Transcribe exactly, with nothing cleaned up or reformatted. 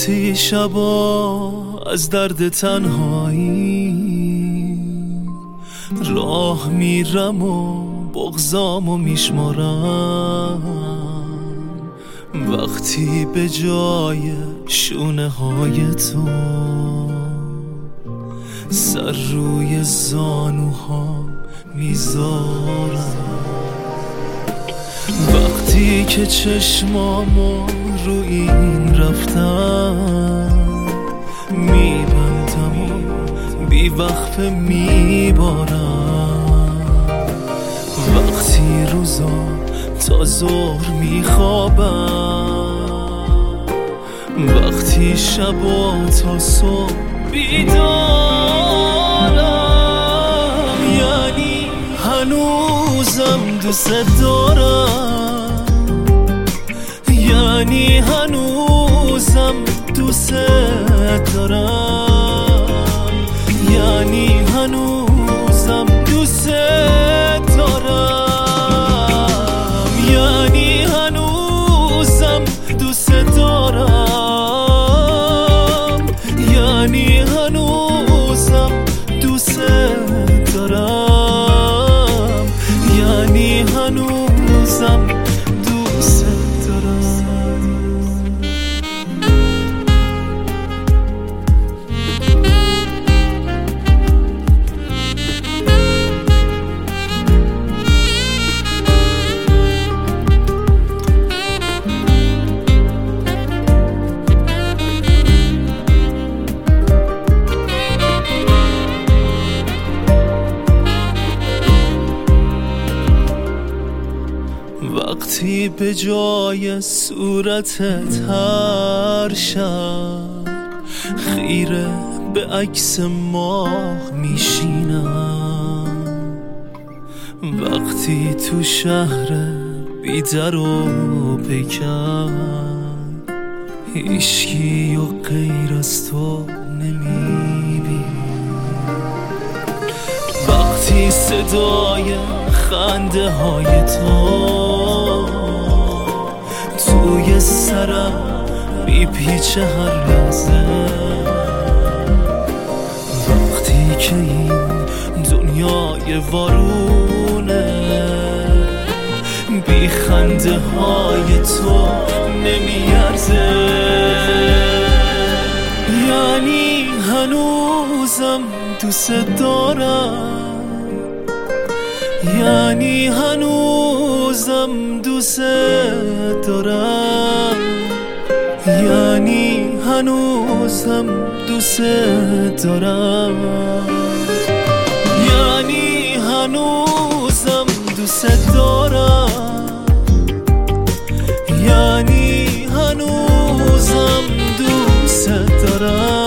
وقتی شبا از درد تنهایی راه میرم و بغضامو میشمارم، وقتی به جای شونه های تو سر روی زانوها میذارم، وقتی که چشمامو رو این رفتم میبندم و بی وقفه میبارم، وقتی روزا تا ظهر میخوابم، وقتی شبا تا صبح بیدارم، یعنی هنوزم دوست دارم، یعنی هنوزم دوست دارم، یعنی هنوزم دوست دارم، یعنی هنوزم دوست دارم، یعنی هنوزم دوست دارم، یعنی هنوزم دوست دارم. وقتی به جای صورتت هر شب خیره به عکس ماه میشینم، وقتی تو شهر بی در و پیکر هیچکی و غیر از تو نمیبینم، وقتی صدای خنده های تو توی سرم میپیچه هر لحظه، وقتی که این دنیای وارونه بی خنده های تو نمیارزه، یعنی هنوزم دوست دارم، یعنی هنوزم دوست دارم، یعنی هنوزم دوست دارم، یعنی هنوزم دوست دارم، یعنی هنوزم دوست دارم.